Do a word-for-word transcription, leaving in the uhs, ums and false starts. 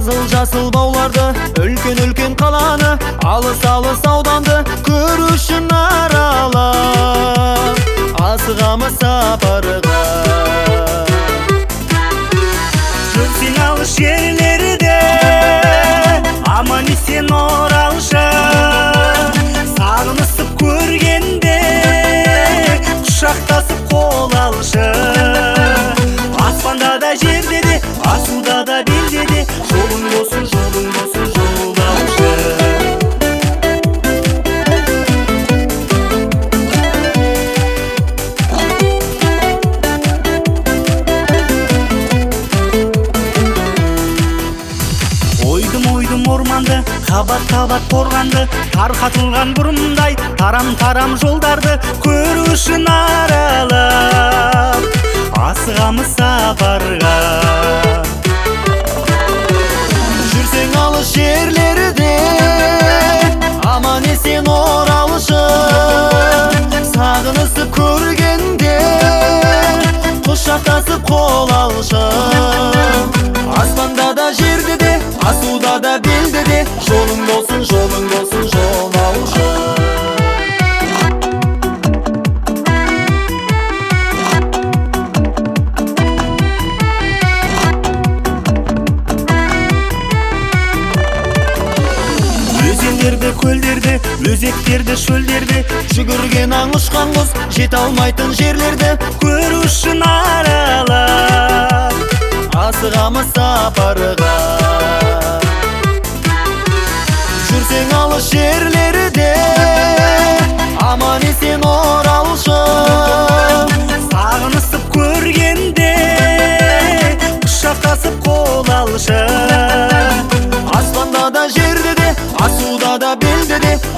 Қызыл жасыл бауларды, үлкен-үлкен қаланы, алыс-алыс ауданды көру үшін аралап асығамыз сапарға. Жүрсең алыс жерлерде, аман-есен оралшы. Сағынысып көргенде, құшақтасып қол алшы. Аспанда да жерде де, асуда да белде де, жолың болсын, жолың болсын, жол алшы. Ойдым-ойдым орманды, қабат-қабат қорғанды, тарқатылған бұрымдай тарам-тарам жолдарды көру үшін аралап асығамыз сапарға. Жүрсең алыс жерлерде, аман-есен оралшы. Сағынысып көргенде, құшақтасып қол алшы. Аспанда да жерде де, асуда да белде де, жолың болсын, жолың болсын, жол алшы. Өзендерді, көлдерді, өзектерді, шөлдерді, Жүгірген аң ұшқан құс, жете алмайтын жерлерді көру үшін аралап асығамыз сапарға. Жүрсең алыс жерлерде, аман-есен оралшы. Сағынысып көргенде, құшақтасып қол алшы. Аспанда да жерде де, асуда да белде де,